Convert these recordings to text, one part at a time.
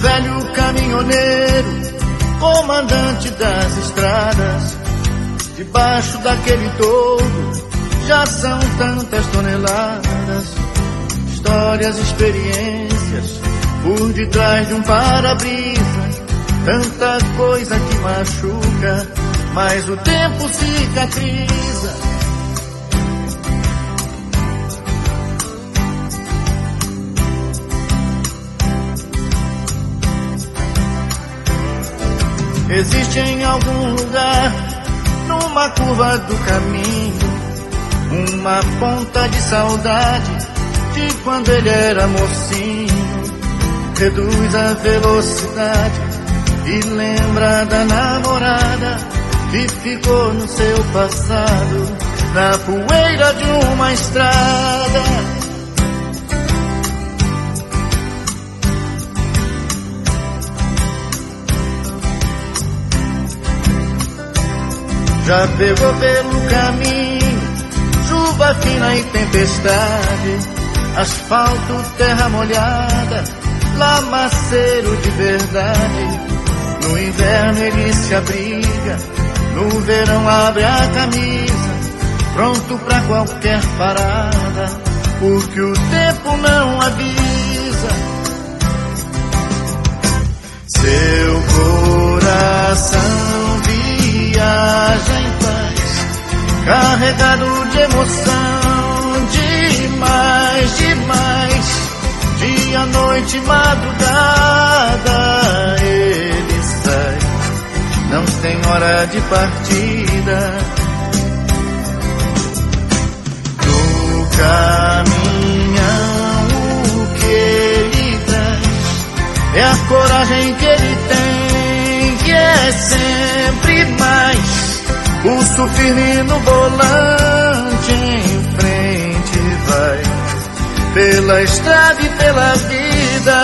velho caminhoneiro, comandante das estradas, debaixo daquele toldo já são tantas toneladas, histórias, experiências, por detrás de um para-brisa, tanta coisa que machuca, mas o tempo cicatriza. Existe em algum lugar, numa curva do caminho, uma ponta de saudade de quando ele era mocinho. Reduz a velocidade e lembra da namorada que ficou no seu passado, na poeira de uma estrada. Já pegou pelo caminho chuva fina e tempestade, asfalto, terra molhada, lamaceiro de verdade. No inverno ele se abriga, no verão abre a camisa, pronto pra qualquer parada, porque o tempo não avisa. Seu coração viaja em paz, carregado de emoção, demais, demais. Dia, noite, madrugada, ele sai, não tem hora de partida. No caminhão o que ele traz é a coragem que ele tem, que é sempre mais. Pulso firme no volante, em frente vai, pela estrada e pela vida.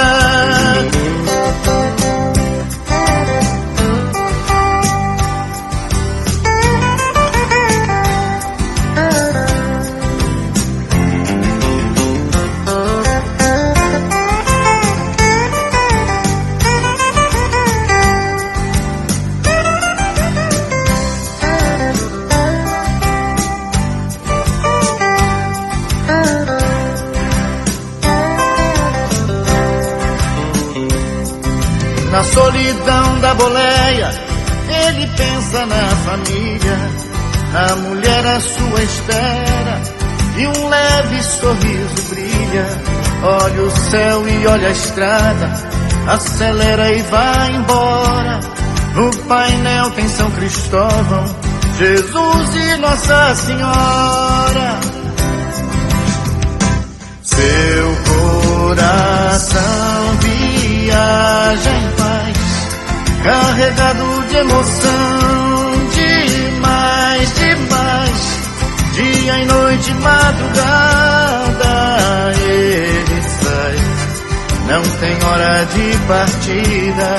Na solidão da boleia, ele pensa na família, na mulher à sua espera, e um leve sorriso brilha. Olha o céu e olha a estrada, acelera e vai embora. No painel tem São Cristóvão, Jesus e Nossa Senhora. Seu coração viaja em paz, carregado de emoção, demais, demais. Dia e noite, madrugada, ele sai, não tem hora de partida.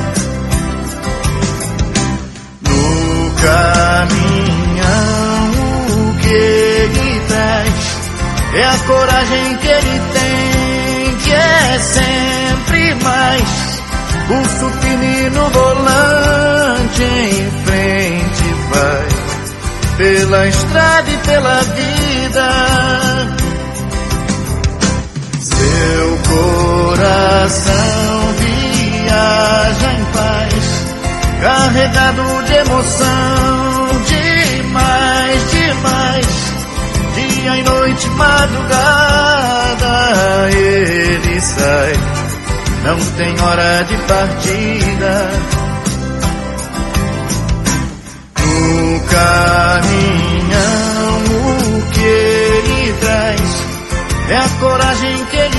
No caminhão o que ele traz é a coragem que ele tem, que é sempre mais. Pulso firme no volante, em frente vai, pela estrada e pela vida. Seu coração viaja em paz, carregado de emoção, demais, demais. Dia e noite, madrugada, ele sai, não tem hora de partida. No caminhão o que ele traz é a coragem que ele